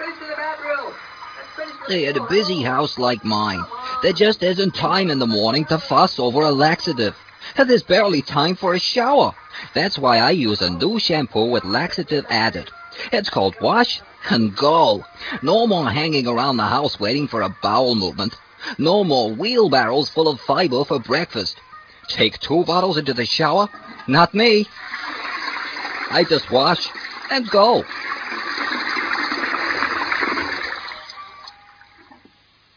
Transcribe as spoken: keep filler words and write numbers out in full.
At a busy house like mine, there just isn't time in the morning to fuss over a laxative. There's barely time for a shower. That's why I use a new shampoo with laxative added. It's called Wash and Go. No more hanging around the house waiting for a bowel movement. No more wheelbarrows full of fiber for breakfast. Take two bottles into the shower? Not me. I just wash and go.